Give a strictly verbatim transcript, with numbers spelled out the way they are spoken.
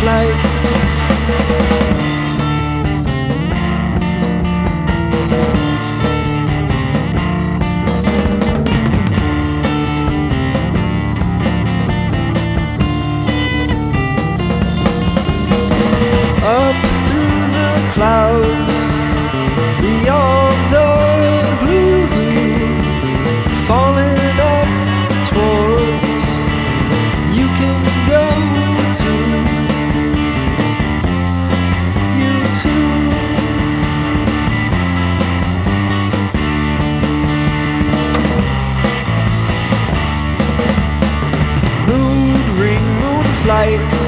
flights. Up through the clouds, beyond the blue, falling up towards you can go to, you too. Mood ring, moon flights,